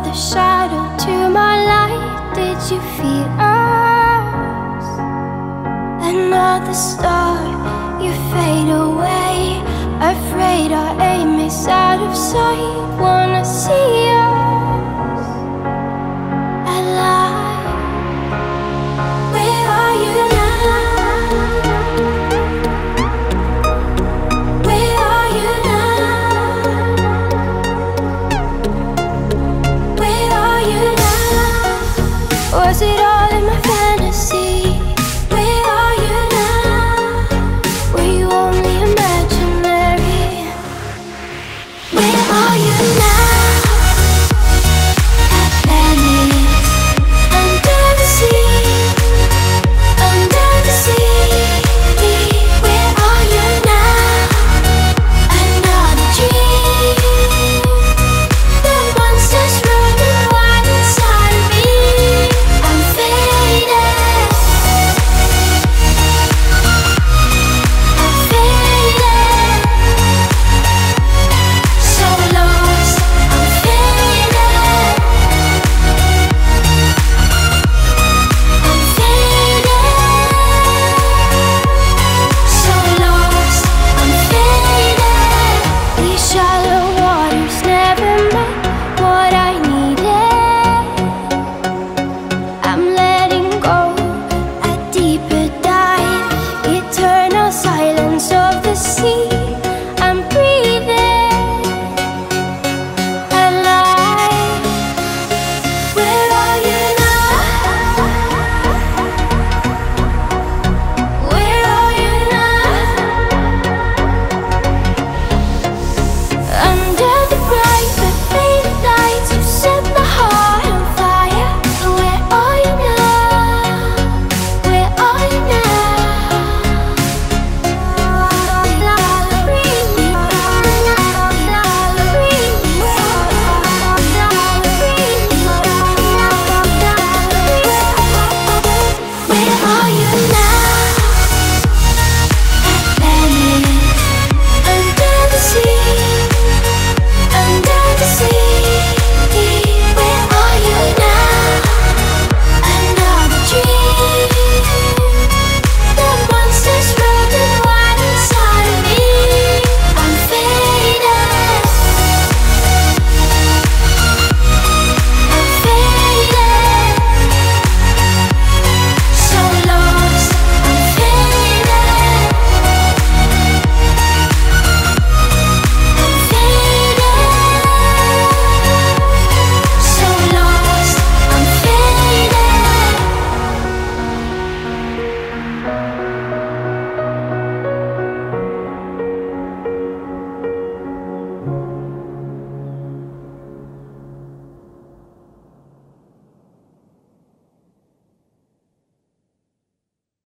another shadow to my light. Did you feel us? Another star, you fade away. Afraid our aim is out of sight. Wanna see us alive. Where are you now? Where are you now? Where are you now? Was it all